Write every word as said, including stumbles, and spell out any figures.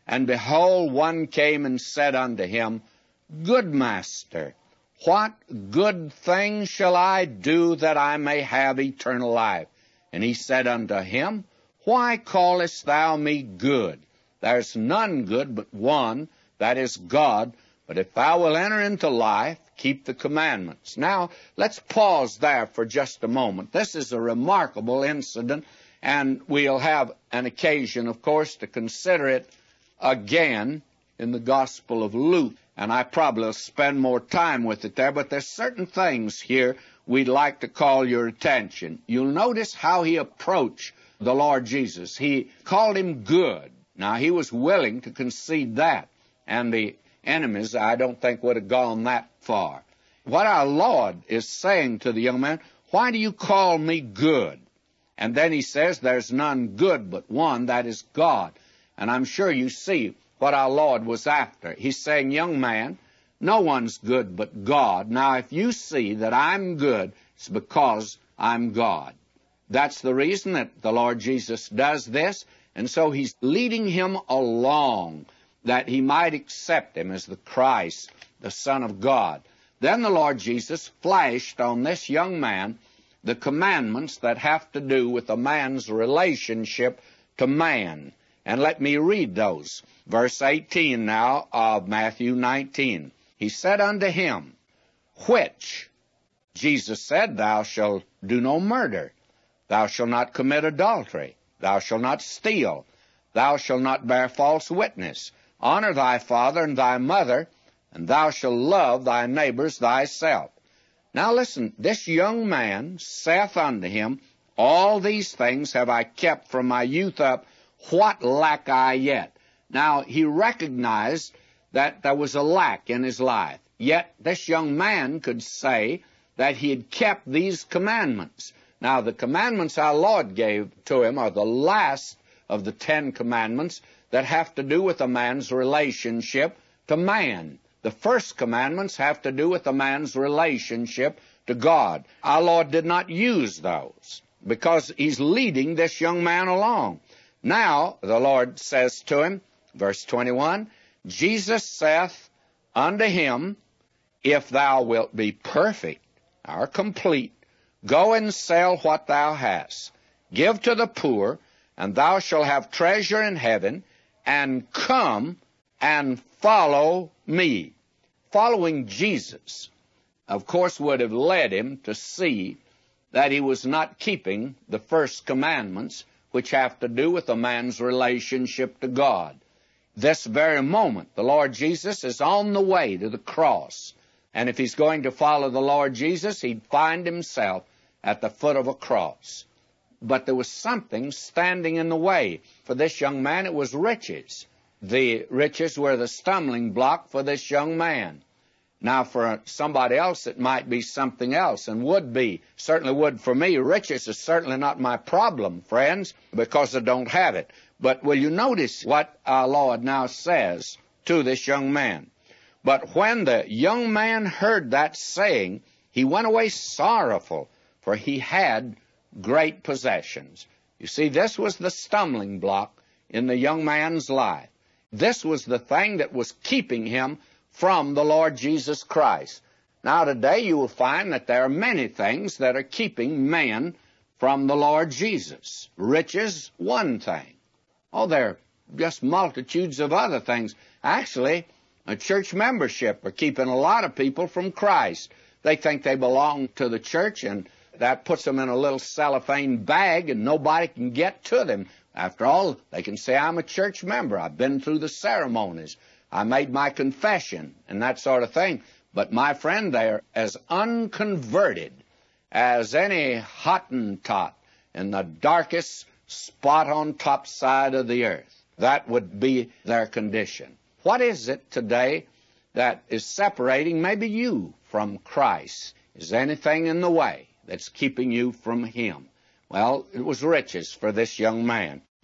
And behold, one came and said unto him, Good master, what good thing shall I do that I may have eternal life? And he said unto him, Why callest thou me good? There's none good but one, that is God. But if thou wilt enter into life, keep the commandments. Now, let's pause there for just a moment. This is a remarkable incident, and we'll have an occasion, of course, to consider it again in the Gospel of Luke. And I probably will spend more time with it there, but there's certain things here we'd like to call your attention. You'll notice how he approached the Lord Jesus. He called him good. Now, he was willing to concede that, and the enemies, I don't think, would have gone that far. What our Lord is saying to the young man, Why do you call me good? And then he says, There's none good but one, that is God. And I'm sure you see what our Lord was after. He's saying, Young man, no one's good but God. Now, if you see that I'm good, it's because I'm God. That's the reason that the Lord Jesus does this. And so he's leading him along that he might accept him as the Christ, the Son of God. Then the Lord Jesus flashed on this young man the commandments that have to do with a man's relationship to man. And let me read those. Verse eighteen now of Matthew nineteen. He said unto him, Which? Jesus said, Thou shalt do no murder. Thou shalt not commit adultery. Thou shalt not steal. Thou shalt not bear false witness. Honor thy father and thy mother, and thou shalt love thy neighbors thyself. Now listen, this young man saith unto him, All these things have I kept from my youth up. What lack I yet? Now, he recognized that there was a lack in his life. Yet this young man could say that he had kept these commandments. Now, the commandments our Lord gave to him are the last of the Ten Commandments that have to do with a man's relationship to man. The first commandments have to do with a man's relationship to God. Our Lord did not use those because he's leading this young man along. Now, the Lord says to him, verse twenty-one, Jesus saith unto him, If thou wilt be perfect or complete, go and sell what thou hast, give to the poor, and thou shalt have treasure in heaven, and come and follow me. Following Jesus, of course, would have led him to see that he was not keeping the first commandments, which have to do with a man's relationship to God. This very moment, the Lord Jesus is on the way to the cross. And if he's going to follow the Lord Jesus, he'd find himself at the foot of a cross. But there was something standing in the way. For this young man, it was riches. The riches were the stumbling block for this young man. Now, for somebody else, it might be something else, and would be. Certainly would for me. Riches is certainly not my problem, friends, because I don't have it. But will you notice what our Lord now says to this young man? But when the young man heard that saying, he went away sorrowful, for he had great possessions. You see, this was the stumbling block in the young man's life. This was the thing that was keeping him from the Lord Jesus Christ. Now, today you will find that there are many things that are keeping men from the Lord Jesus. Riches, one thing. Oh, there are just multitudes of other things. Actually, a church membership are keeping a lot of people from Christ. They think they belong to the church, and that puts them in a little cellophane bag, and nobody can get to them. After all, they can say, I'm a church member. I've been through the ceremonies. I made my confession, and that sort of thing. But my friend, they're as unconverted as any Hottentot in the darkest spot on top side of the earth. That would be their condition. What is it today that is separating maybe you from Christ? Is there anything in the way that's keeping you from Him? Well, it was riches for this young man.